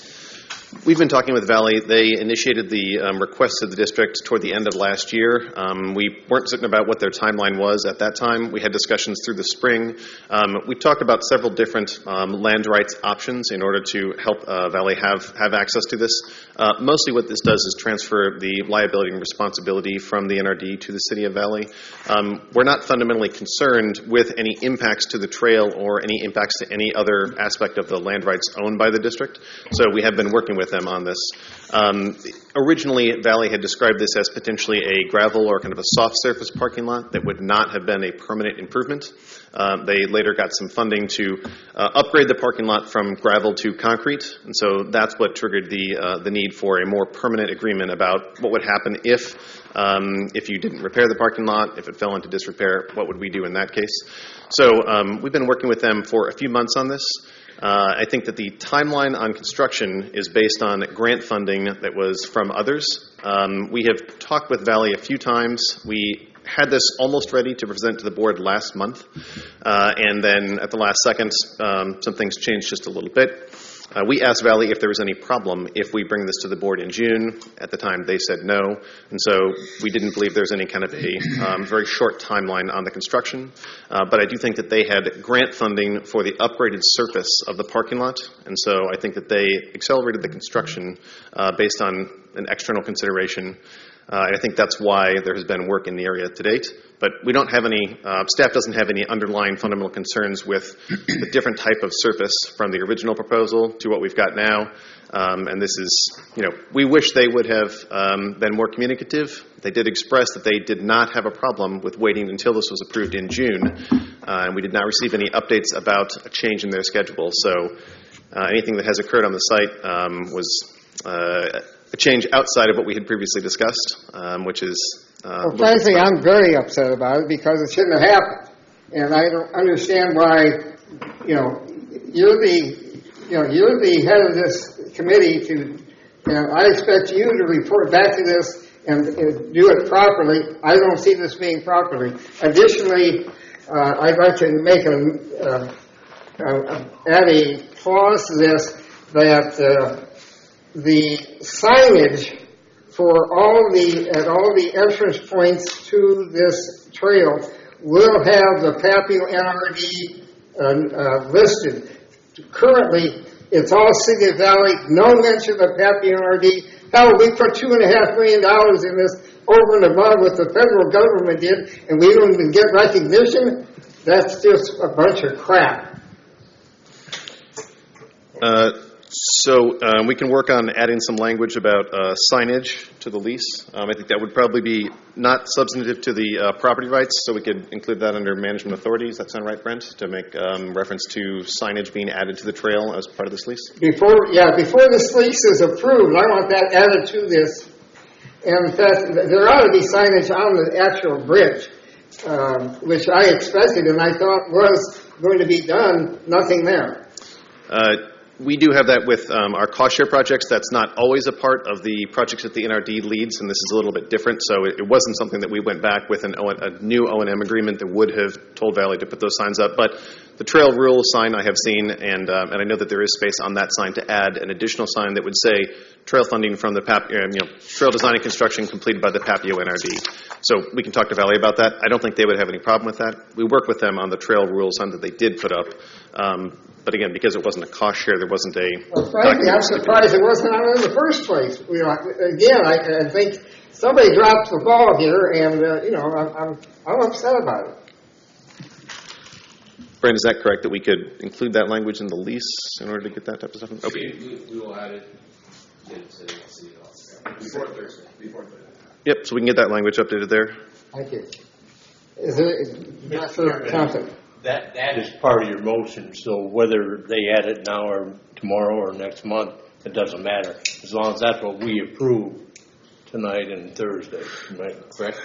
We've been talking with Valley. They initiated the request to the district toward the end of last year. We weren't certain about what their timeline was at that time. We had discussions through the spring. We talked about several different land rights options in order to help Valley have access to this. Mostly what this does is transfer the liability and responsibility from the NRD to the City of Valley. We're not fundamentally concerned with any impacts to the trail or any impacts to any other aspect of the land rights owned by the district. So we have been working with them on this. Originally, Valley had described this as potentially a gravel or kind of a soft surface parking lot that would not have been a permanent improvement. They later got some funding to upgrade the parking lot from gravel to concrete, and so that's what triggered the need for a more permanent agreement about what would happen if you didn't repair the parking lot, if it fell into disrepair, what would we do in that case? So we've been working with them for a few months on this. I think that the timeline on construction is based on grant funding that was from others. We have talked with Valley a few times. We had this almost ready to present to the board last month, and then at the last second, some things changed just a little bit. We asked Valley if there was any problem if we bring this to the board in June. At the time, they said no, and so we didn't believe there's any kind of a very short timeline on the construction. But I do think that they had grant funding for the upgraded surface of the parking lot, and so I think that they accelerated the construction based on an external consideration. And I think that's why there has been work in the area to date. But we don't have any, staff doesn't have any underlying fundamental concerns with the different type of surface from the original proposal to what we've got now. And this is, we wish they would have been more communicative. They did express that they did not have a problem with waiting until this was approved in June. And we did not receive any updates about a change in their schedule. So anything that has occurred on the site was a change outside of what we had previously discussed, which is... well, frankly, I'm very upset about it because it shouldn't have happened. And I don't understand why, you're the head of this committee and I expect you to report back to this and do it properly. I don't see this being properly. Additionally, I'd like to make add a clause to this that the signage for at all the entrance points to this trail will have the Papio NRD listed. Currently, it's all City of Valley, no mention of Papio NRD. Hell, we put $2.5 million in this over and above what the federal government did, and we don't even get recognition. That's just a bunch of crap. So we can work on adding some language about signage to the lease. I think that would probably be not substantive to the property rights, so we could include that under management authorities. That sound right, Brent? To make reference to signage being added to the trail as part of this lease? Before this lease is approved, I want that added to this. And in fact, there ought to be signage on the actual bridge, which I expected and I thought was going to be done. Nothing there. We do have that with our cost share projects. That's not always a part of the projects that the NRD leads, and this is a little bit different. So it wasn't something that we went back with a new O&M agreement that would have told Valley to put those signs up. But the trail rule sign I have seen, and I know that there is space on that sign to add an additional sign that would say trail funding from the trail design and construction completed by the Papio NRD. So we can talk to Valley about that. I don't think they would have any problem with that. We worked with them on the trail rule sign that they did put up. But again, because it wasn't a cost share, there wasn't a... Well, frankly, I'm surprised it wasn't on in the first place. Again, I think somebody dropped the ball here, and, I'm upset about it. Brent, is that correct, that we could include that language in the lease in order to get that type of stuff? Okay. We will add it. Get it to City Hall. Before Thursday. Yep, so we can get that language updated there. Thank you. Is it, Thompson? That is part of your motion, so whether they add it now or tomorrow or next month, it doesn't matter, as long as that's what we approve tonight and Thursday, right? Correct?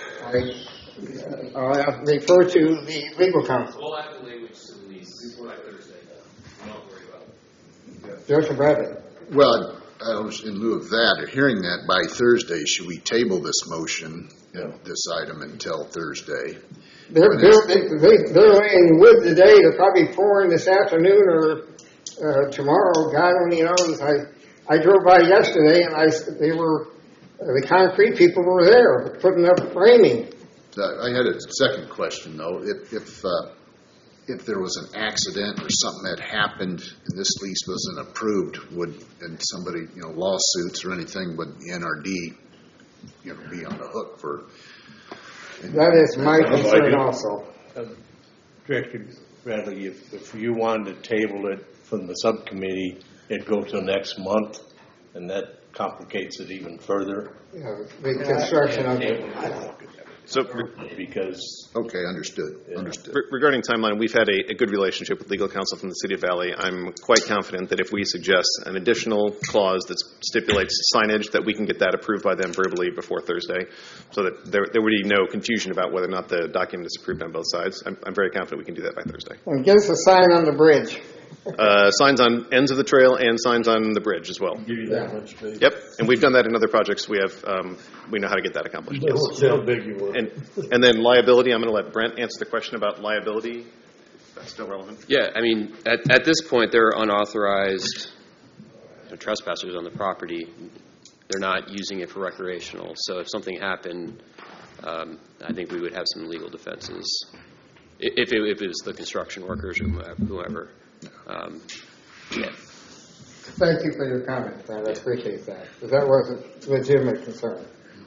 I refer to the legal counsel. We'll add the language to the lease before Thursday. Don't worry about it. Joseph Bradley. Well, I was in lieu of that, or hearing that by Thursday, should we table this motion, this item until Thursday? They're laying wood today. They're probably pouring this afternoon or tomorrow. God only knows. I drove by yesterday, and the concrete people were there putting up framing. I had a second question, though. If there was an accident or something that happened and this lease wasn't approved, and somebody, lawsuits or anything, would the NRD, be on the hook for? That is my concern also. Director Bradley, if you wanted to table it from the subcommittee, it'd go to next month, and that complicates it even further. The construction of it. So, okay, understood. Regarding timeline, we've had a good relationship with legal counsel from the City of Valley. I'm quite confident that if we suggest an additional clause that stipulates signage, that we can get that approved by them verbally before Thursday, so that there would be no confusion about whether or not the document is approved on both sides. I'm very confident we can do that by Thursday. And give us a sign on the bridge. Signs on ends of the trail and signs on the bridge as well. Give you that much space. Yep, and we've done that in other projects. We know how to get that accomplished. Yes. How big you were. And then liability, I'm going to let Brent answer the question about liability. That's still relevant. Yeah, I mean, at this point, there are unauthorized trespassers on the property. They're not using it for recreational. So if something happened, I think we would have some legal defenses. If it was the construction workers or whoever. Yeah. Thank you for your comment, Brad. I appreciate that. Because that was a legitimate concern.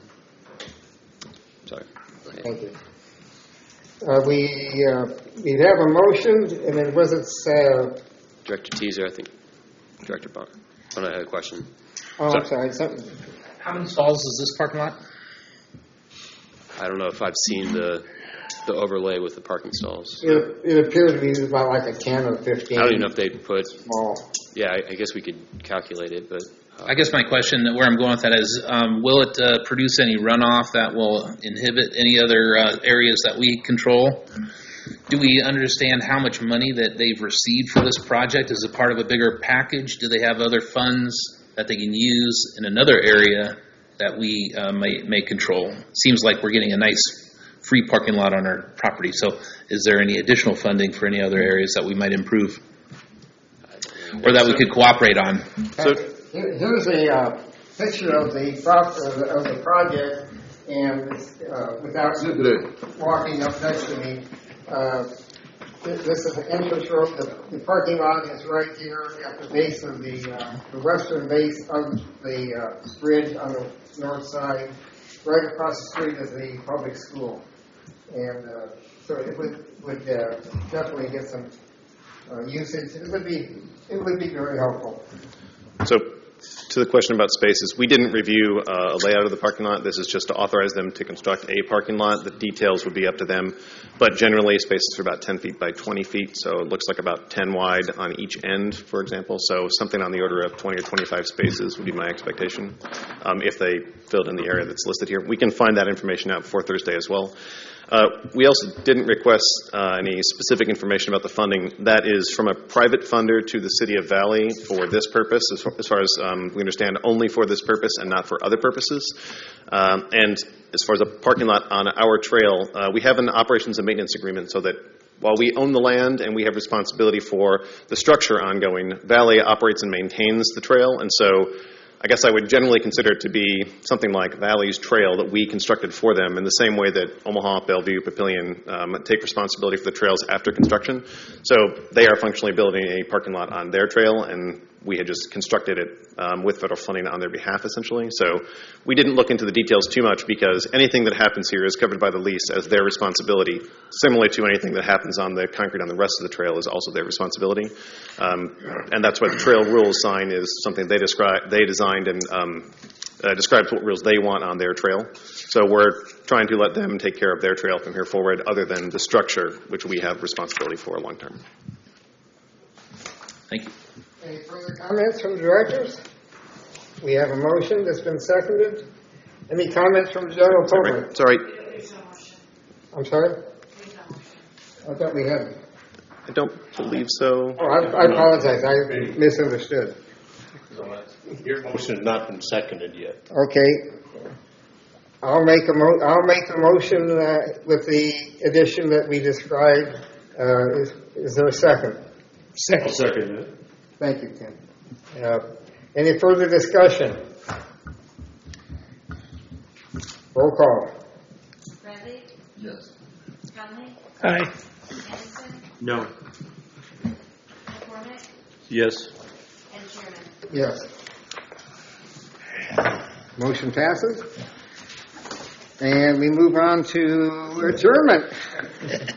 Sorry. Thank you. We have a motion, and then was it... Director Teaser, I think. Director Bond. I had a question. Oh, I'm sorry. How many stalls is this parking lot? I don't know if I've seen the overlay with the parking stalls. It appears to be about like a 10 or 15. I don't even know if they'd put... Small. Yeah, I guess we could calculate it, but... I guess my question, where I'm going with that is, will it produce any runoff that will inhibit any other areas that we control? Do we understand how much money that they've received for this project? Is it part of a bigger package? Do they have other funds that they can use in another area that we may control? Seems like we're getting a nice free parking lot on our property. So is there any additional funding for any other areas that we might improve or that we could cooperate on? Here's a picture of the project, and without walking up next to me, this is the entrance road. The parking lot is right here at the base of the western base of the bridge on the north side. Right across the street is the public school, and so it would definitely get some usage. It would be very helpful. So, to the question about spaces, we didn't review a layout of the parking lot. This is just to authorize them to construct a parking lot. The details would be up to them. But generally, spaces are about 10 feet by 20 feet, so it looks like about 10 wide on each end, for example. So something on the order of 20 or 25 spaces would be my expectation if they filled in the area that's listed here. We can find that information out before Thursday as well. We also didn't request any specific information about the funding. That is from a private funder to the City of Valley for this purpose, as far as we understand, only for this purpose and not for other purposes. And as far as a parking lot on our trail, we have an operations and maintenance agreement so that while we own the land and we have responsibility for the structure ongoing, Valley operates and maintains the trail. And so I guess I would generally consider it to be something like Valley's trail that we constructed for them in the same way that Omaha, Bellevue, Papillion take responsibility for the trails after construction. So they are functionally building a parking lot on their trail, and we had just constructed it with federal funding on their behalf, essentially. So we didn't look into the details too much because anything that happens here is covered by the lease as their responsibility, similarly to anything that happens on the concrete on the rest of the trail is also their responsibility. And that's why the trail rules sign is something they designed and describes what rules they want on their trail. So we're trying to let them take care of their trail from here forward, other than the structure, which we have responsibility for long term. Thank you. Any further comments from the directors? We have a motion that's been seconded. Any comments from the general public? Sorry. I'm sorry? I thought we had. I don't believe so. Oh, I apologize. I misunderstood. Your motion has not been seconded yet. Okay. I'll make a motion with the addition that we described. Is there a second? I'll second it. Thank you, Tim. Any further discussion? Roll call. Bradley? Yes. Conley? Aye. Anderson? No. McCormick? Yes. And Chairman? Yes. Motion passes. And we move on to adjournment.